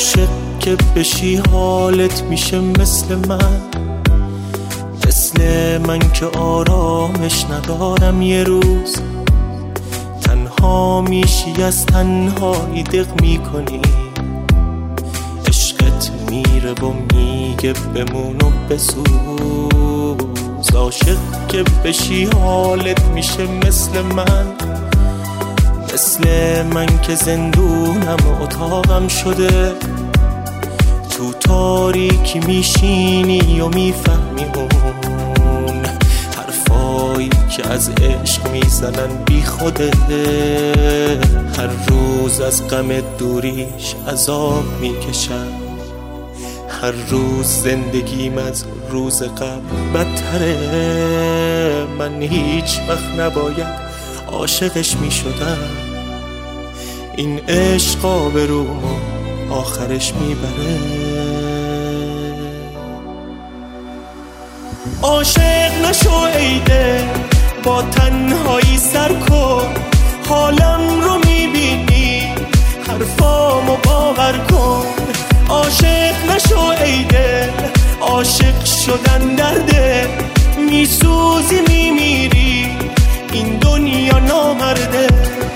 عاشق که بشی حالت میشه مثل من که آرامش ندارم یه روز. تنها میشی از تنهایی دق میکنی، عشقت میره و میگه بمون و بسوز. عاشق که بشی حالت میشه مثل من که زندونم و اتاقم شده. تو تاریکی میشینی و میفهمی اون حرفایی که از عشق میزنن بی خوده. هر روز از غم دوریش عذاب میکشم، هر روز زندگیم از روز قبل بدتره. من هیچ وقت نباید عاشقش میشدم، این عشق آبرومو آخرش میبره. عاشق نشو ای دل، با تنهایی سر کن. حالم رو میبینی، حرفامو باور کن. عاشق نشو ای دل، عاشق شدن درده. میسوزی میمیری، این دنیا نامرده.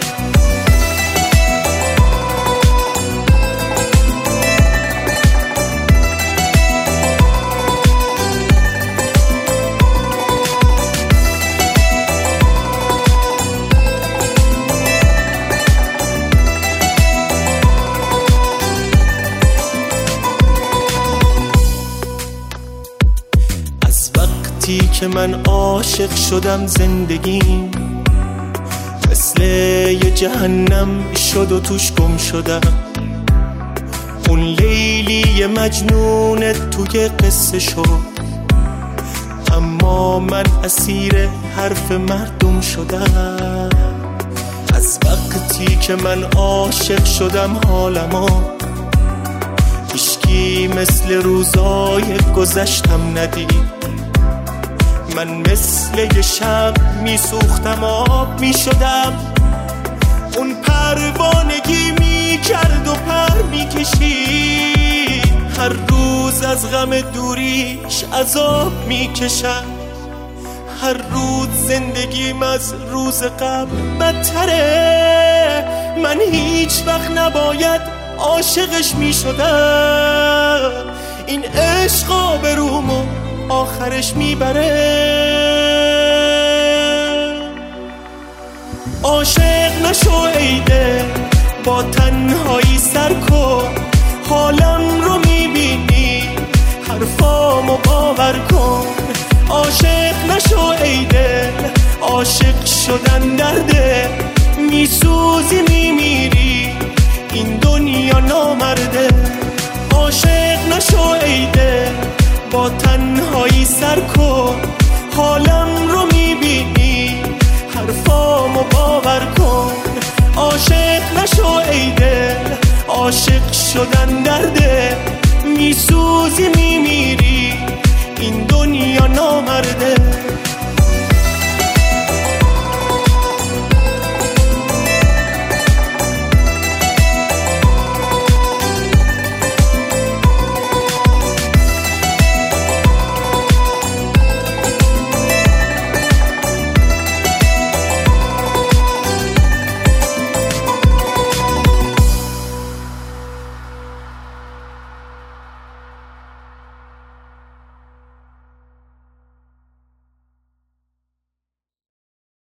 که من عاشق شدم زندگیم مثل یه جهنم شد و توش گم شدم. اون لیلی مجنون توی قصه شد، اما من اسیر حرف مردم شدم. از وقتی که من عاشق شدم حالمو هیچکی مثل روزای گذشتم ندید. من مثل یه شب میسوختم، آب میشدم. اون پروانگی میکرد و پر میکشید. هر روز از غم دوریش عذاب میکشم، هر روز زندگیم از روز قبل بدتره. من هیچ وقت نباید عاشقش میشدم، این عشق آبرومو آخرش میبره. عاشق نشو ای دل، با تنهایی سر کن. حالم رو میبینی، حرفامو باور کن. عاشق نشو ای دل، عاشق شدن درده. میسوزی میمیری، این دنیا نامرده. عاشق نشو ای دل، با تنهایی سر کن. حالم رو میبینی، حرفامو باور کن. عاشق نشو ای دل، عاشق شدن درده. میسوزی میمیری، این دنیا نامرده.